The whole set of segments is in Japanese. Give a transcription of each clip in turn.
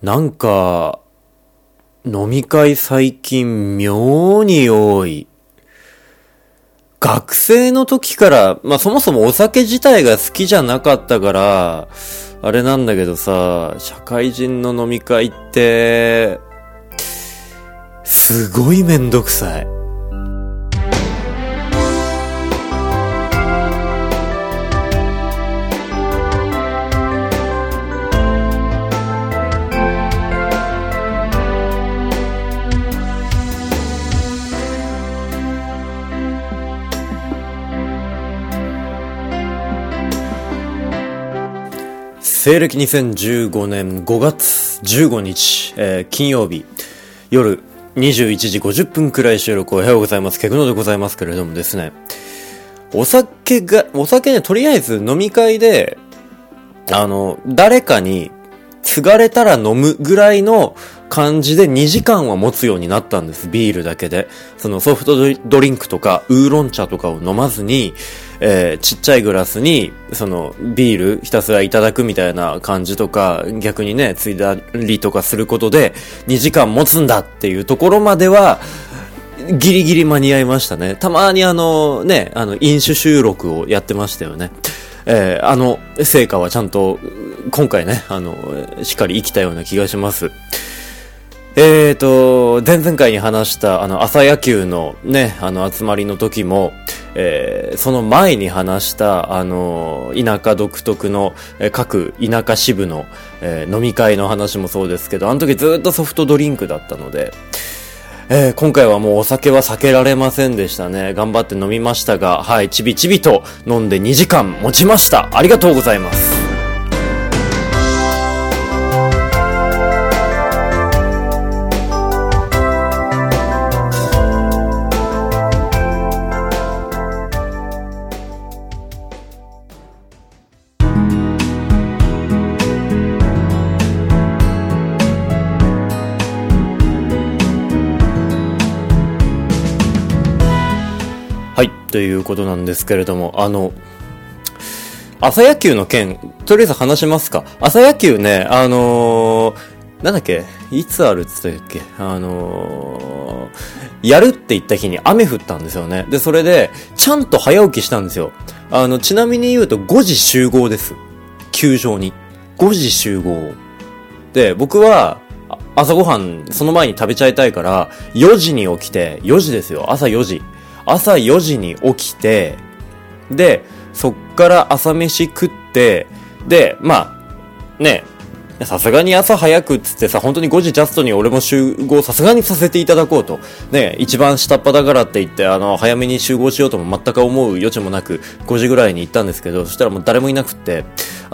なんか、飲み会最近妙に多い。学生の時から、そもそもお酒自体が好きじゃなかったから、あれなんだけどさ、社会人の飲み会って、すごいめんどくさい。西暦2015年5月15日、金曜日夜21時50分くらい収録。おはようございます。ケグノでございますけれどもですね、お酒ね、とりあえず飲み会で誰かに継がれたら飲むぐらいの感じで2時間は持つようになったんです。ビールだけで。そのソフトドリンクとかウーロン茶とかを飲まずに、ちっちゃいグラスにそのビールひたすらいただくみたいな感じとか、逆にね、ついだりとかすることで2時間持つんだっていうところまではギリギリ間に合いましたね。たまに飲酒収録をやってましたよね。成果はちゃんと今回ね、しっかり生きたような気がします。前々回に話した朝野球のね、集まりの時も、その前に話した田舎独特の、各田舎支部の、飲み会の話もそうですけど、あの時ずっとソフトドリンクだったので、今回はもうお酒は避けられませんでしたね。頑張って飲みましたが、はい、ちびちびと飲んで2時間持ちました。ありがとうございます。はい、ということなんですけれども、朝野球の件、とりあえず話しますか。朝野球ね、なんだっけ、いつあるって言ったっけ、やるって言った日に雨降ったんですよね。で、それで、ちゃんと早起きしたんですよ。ちなみに言うと5時集合です。球場に。5時集合。で、僕は、朝ごはん、その前に食べちゃいたいから、4時に起きて、4時ですよ、朝4時。朝4時に起きて、で、そっから朝飯食って、で、さすがに朝早くっつってさ、本当に5時ジャストに俺も集合さすがにさせていただこうと。ね、一番下っ端だからって言って、早めに集合しようとも全く思う余地もなく、5時ぐらいに行ったんですけど、そしたらもう誰もいなくって、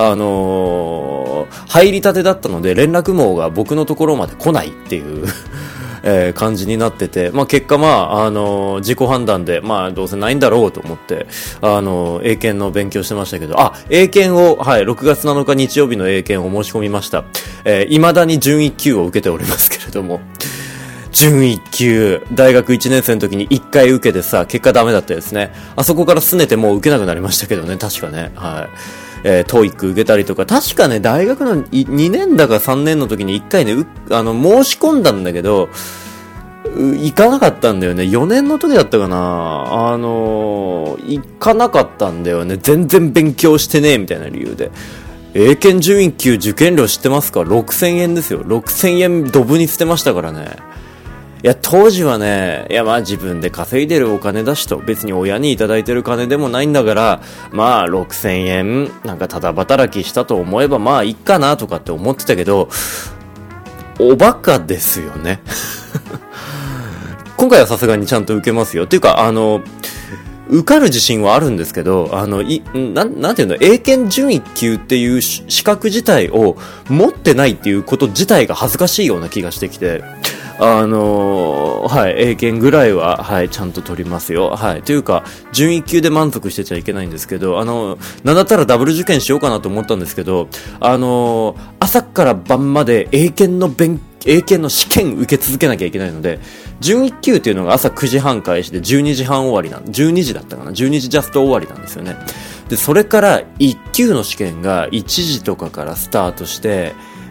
入りたてだったので、連絡網が僕のところまで来ないっていう、感じになってて、結果自己判断で、どうせないんだろうと思って、英検の勉強してましたけど、英検を、はい、6月7日日曜日の英検を申し込みました。未だに準1級を受けておりますけれども、準1級、大学1年生の時に1回受けてさ、結果ダメだったですね。あそこから拗ねてもう受けなくなりましたけどね、確かね、はい。TOEIC 受けたりとか、確かね、大学の2年だか3年の時に1回ね、申し込んだんだけど、行かなかったんだよね。4年の時だったかな。行かなかったんだよね。全然勉強してねえみたいな理由で。英検準1級受験料知ってますか？ 6000 円ですよ。6000円ドブに捨てましたからね。いや、当時はね、自分で稼いでるお金だしと、別に親にいただいてる金でもないんだから、6000円、なんかただ働きしたと思えばいいかなとかって思ってたけど、おバカですよね。今回はさすがにちゃんと受けますよ。っていうか、受かる自信はあるんですけど、なんていうの、英検準1級っていう資格自体を持ってないっていうこと自体が恥ずかしいような気がしてきて、はい、英検ぐらいは、はい、ちゃんと取りますよ。はい。というか、準1級で満足してちゃいけないんですけど、なんだったらダブル受験しようかなと思ったんですけど、朝から晩まで英検の試験受け続けなきゃいけないので、準1級っていうのが朝9時半開始で12時半終わり12時だったかな ?12 時ジャスト終わりなんですよね。で、それから1級の試験が1時とかからスタートして、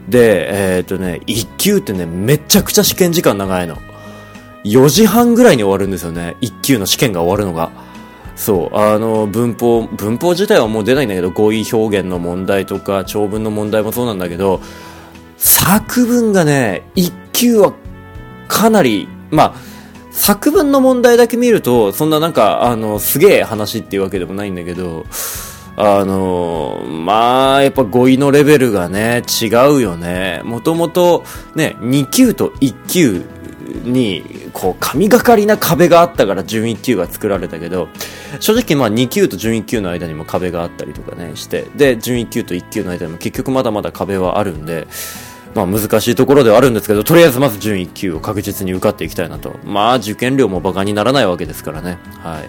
で、1級ってね、めちゃくちゃ試験時間長いの。4時半ぐらいに終わるんですよね。1級の試験が終わるのが。そう、文法自体はもう出ないんだけど、語彙表現の問題とか、長文の問題もそうなんだけど、作文がね、1級はかなり、作文の問題だけ見ると、そんななんか、すげえ話っていうわけでもないんだけど、やっぱ語彙のレベルがね、違うよね。もともと、ね、2級と1級に、こう、神がかりな壁があったから準1級が作られたけど、正直2級と準1級の間にも壁があったりとかね、して、で、準1級と1級の間にも結局まだまだ壁はあるんで、難しいところではあるんですけど、とりあえずまず準1級を確実に受かっていきたいなと。受験料もバカにならないわけですからね。はい。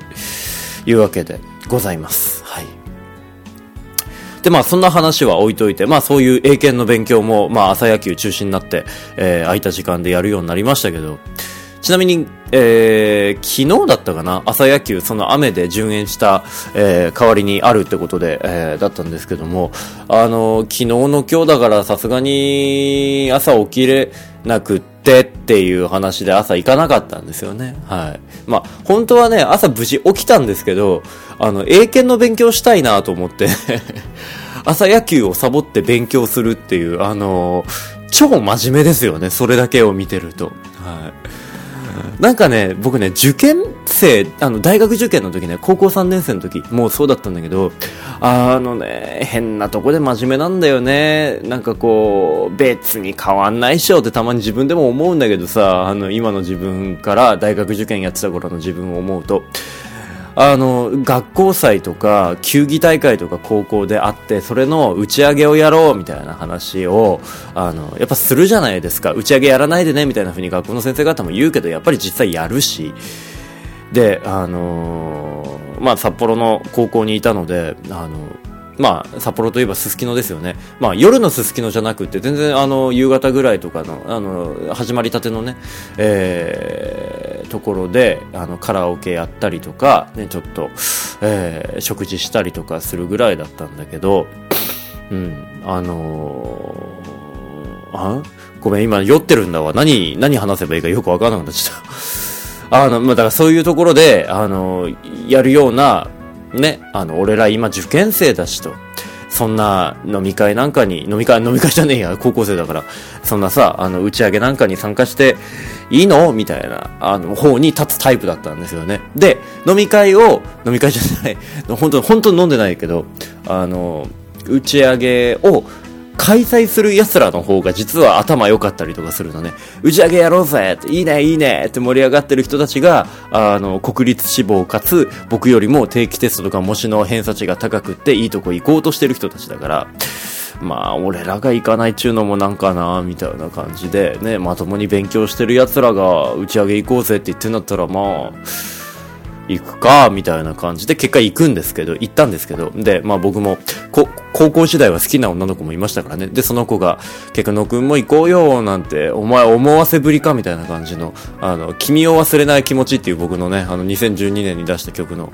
いうわけでございます。はい。で、そんな話は置いといて、そういう英検の勉強も、朝野球中心になって、空いた時間でやるようになりましたけど、ちなみに、昨日だったかな、朝野球、その雨で順延した、代わりにあるってことで、だったんですけども、昨日の今日だからさすがに朝起きれなくっていう話で朝行かなかったんですよね。はい。本当はね、朝無事起きたんですけど、英検の勉強したいなと思って、朝野球をサボって勉強するっていう、超真面目ですよね、それだけを見てると。はい。なんかね、僕ね、受験生、大学受験の時ね、高校3年生の時、もうそうだったんだけど、変なとこで真面目なんだよね。なんかこう、別に変わんないっしょってたまに自分でも思うんだけどさ、今の自分から大学受験やってた頃の自分を思うと、学校祭とか球技大会とか高校であって、それの打ち上げをやろうみたいな話をやっぱするじゃないですか。打ち上げやらないでねみたいな風に学校の先生方も言うけど、やっぱり実際やるし、で札幌の高校にいたので、札幌といえばすすきのですよね。夜のすすきのじゃなくて、全然夕方ぐらいとかの始まりたてのね、ところでカラオケやったりとかね、ちょっと、食事したりとかするぐらいだったんだけど、ごめん、今酔ってるんだわ。何話せばいいかよくわからなくなっちゃった。だからそういうところでやるようなね、俺ら今受験生だしと、そんな飲み会なんかに、飲み会じゃねえや、高校生だから、そんなさ、打ち上げなんかに参加していいのみたいな、方に立つタイプだったんですよね。で、飲み会じゃない、本当飲んでないけど、打ち上げを開催する奴らの方が実は頭良かったりとかするのね。打ち上げやろうぜって、いいねいいねって盛り上がってる人たちが、国立志望かつ、僕よりも定期テストとか模試の偏差値が高くっていいとこ行こうとしてる人たちだから、俺らが行かないっちゅうのもなんかな、みたいな感じで、ね、まともに勉強してる奴らが打ち上げ行こうぜって言ってんだったら、行くかみたいな感じで結果行ったんですけど、で僕も高校時代は好きな女の子もいましたからね。でその子がケ野くんも行こうよなんて、お前思わせぶりかみたいな感じの君を忘れない気持ちっていう僕のね2012年に出した曲の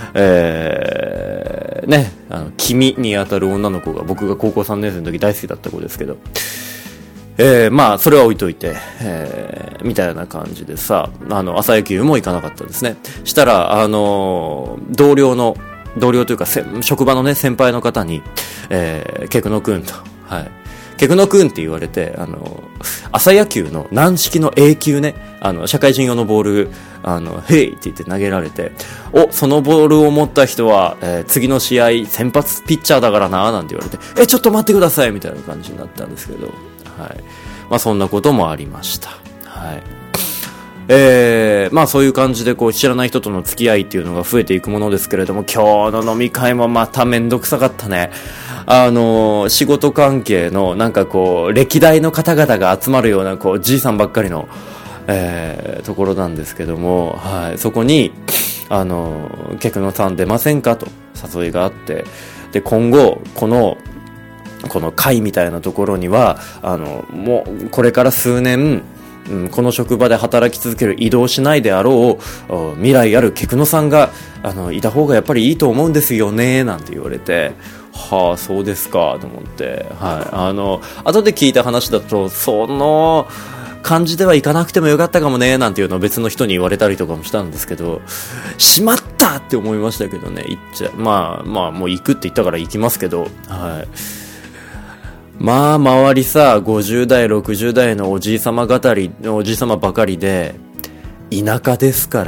君に当たる女の子が、僕が高校3年生の時大好きだった子ですけど、それは置いといて、みたいな感じでさ、朝野球も行かなかったですね。したら、同僚というか、職場のね、先輩の方に、ケ野くんと、はい。ケ野くんって言われて、朝野球の軟式の A 級ね、社会人用のボール、ヘイって言って投げられて、そのボールを持った人は、次の試合先発ピッチャーだからな、なんて言われて、ちょっと待ってくださいみたいな感じになったんですけど、はい。そんなこともありました。はい。そういう感じで知らない人との付き合いっていうのが増えていくものですけれども、今日の飲み会もまためんどくさかったね。仕事関係の歴代の方々が集まるようなじいさんばっかりの、ところなんですけども、はい。そこにケ野さん出ませんかと誘いがあって、で今後この会みたいなところにはもうこれから数年この職場で働き続ける、移動しないであろう未来あるケクノさんがいた方がやっぱりいいと思うんですよねなんて言われて、はあそうですかと思って、はい、後で聞いた話だとその感じでは行かなくてもよかったかもねなんていうのを別の人に言われたりとかもしたんですけど、しまったって思いましたけどね。まあもう行くって言ったから行きますけど、はい。まあ周りさ50代60代のおじいさまばかりで田舎ですから、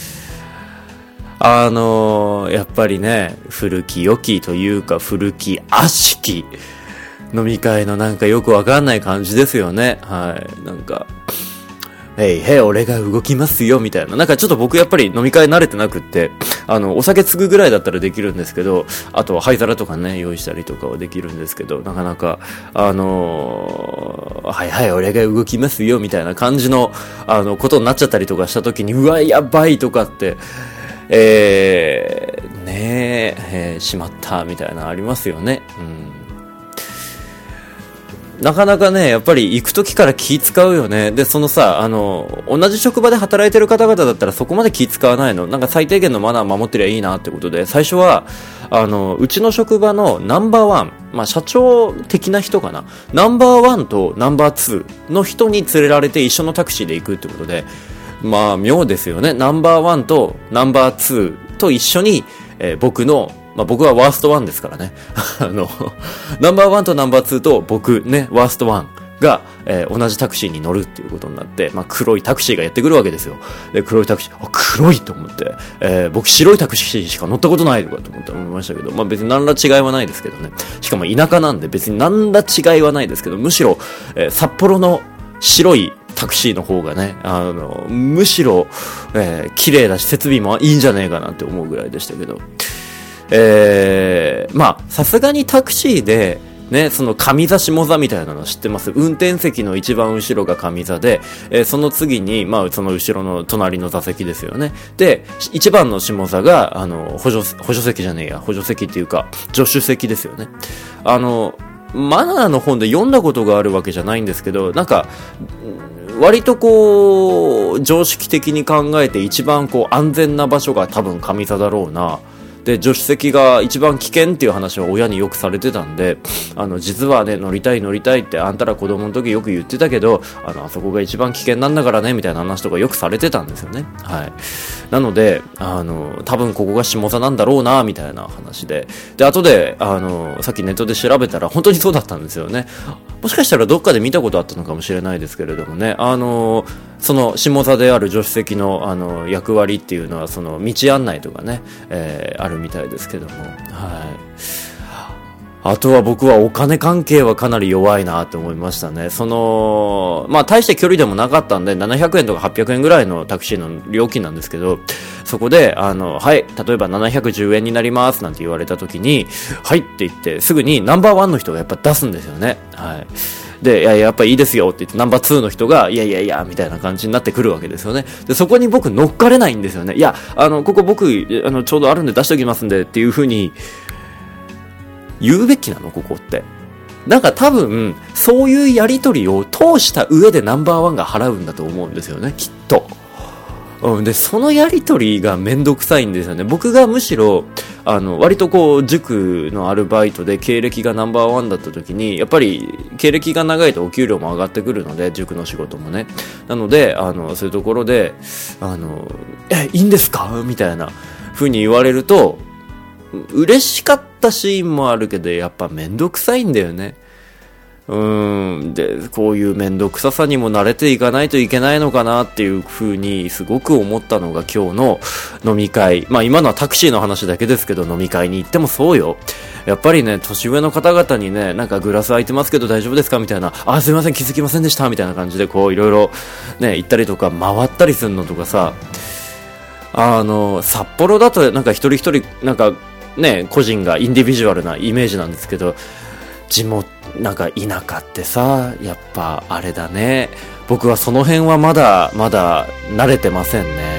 やっぱりね古き良きというか古き悪しき飲み会のなんかよくわかんない感じですよね。はい。なんかへい俺が動きますよみたいな、なんかちょっと僕やっぱり飲み会慣れてなくって、お酒継ぐぐらいだったらできるんですけど、あとは灰皿とかね用意したりとかはできるんですけど、なかなかはい俺が動きますよみたいな感じのことになっちゃったりとかした時に、うわやばいとかってしまったみたいなありますよね。なかなかね、やっぱり行く時から気使うよね。で、そのさ、同じ職場で働いてる方々だったらそこまで気使わないの。なんか最低限のマナー守ってりゃいいなってことで、最初は、うちの職場のナンバーワン、まあ社長的な人かな。ナンバーワンとナンバーツーの人に連れられて一緒のタクシーで行くってことで、まあ妙ですよね。ナンバーワンとナンバーツーと一緒に、僕はワーストワンですからね。ナンバーワンとナンバーツーと僕ね、ワーストワンが、同じタクシーに乗るっていうことになって、まあ黒いタクシーがやってくるわけですよ。で、黒いタクシー、黒いと思って、僕白いタクシーしか乗ったことないとかと思いましたけど、まあ別に何ら違いはないですけどね。しかも田舎なんで別に何ら違いはないですけど、むしろ、札幌の白いタクシーの方がね、むしろ、綺麗だし設備もいいんじゃねえかなって思うぐらいでしたけど、まあさすがにタクシーでね、その上座下座みたいなの知ってます？運転席の一番後ろが上座で、その次にまあその後ろの隣の座席ですよね。で一番の下座が補助席っていうか助手席ですよね。マナーの本で読んだことがあるわけじゃないんですけど、なんか割とこう常識的に考えて一番こう安全な場所が多分上座だろうな。で助手席が一番危険っていう話は親によくされてたんで、実はね乗りたいってあんたら子供の時よく言ってたけど、あそこが一番危険なんだからねみたいな話とかよくされてたんですよね。はい。なので多分ここが下座なんだろうなみたいな話で、後でさっきネットで調べたら本当にそうだったんですよね。もしかしたらどっかで見たことあったのかもしれないですけれどもね、その下座である助手席の役割っていうのはその道案内とかね、あるみたいですけども、はい。あとは僕はお金関係はかなり弱いなって思いましたね。まあ大して距離でもなかったんで700円とか800円ぐらいのタクシーの料金なんですけど、そこではい例えば710円になりますなんて言われた時にはいって言ってすぐにナンバーワンの人がやっぱ出すんですよね。はい。で、やっぱいいですよって言ってナンバー2の人がいやみたいな感じになってくるわけですよね。でそこに僕乗っかれないんですよね。いやここ僕ちょうどあるんで出しておきますんでっていう風に言うべきなのここって。なんか多分そういうやり取りを通した上でナンバーワンが払うんだと思うんですよね、きっと。でそのやり取りがめんどくさいんですよね。僕がむしろ割とこう塾のアルバイトで経歴がナンバーワンだった時に、やっぱり経歴が長いとお給料も上がってくるので、塾の仕事もね。なのでそういうところでいいんですかみたいな風に言われると嬉しかったシーンもあるけど、やっぱめんどくさいんだよね。で、こういうめんどくささにも慣れていかないといけないのかなっていう風にすごく思ったのが今日の飲み会。まあ今のはタクシーの話だけですけど、飲み会に行ってもそうよ。やっぱりね、年上の方々にね、なんかグラス空いてますけど大丈夫ですかみたいな、すいません気づきませんでしたみたいな感じでこういろいろね、行ったりとか回ったりするのとかさ、札幌だとなんか一人一人なんかね、個人がインディビジュアルなイメージなんですけど、なんか田舎ってさ、やっぱあれだね。僕はその辺はまだ慣れてませんね。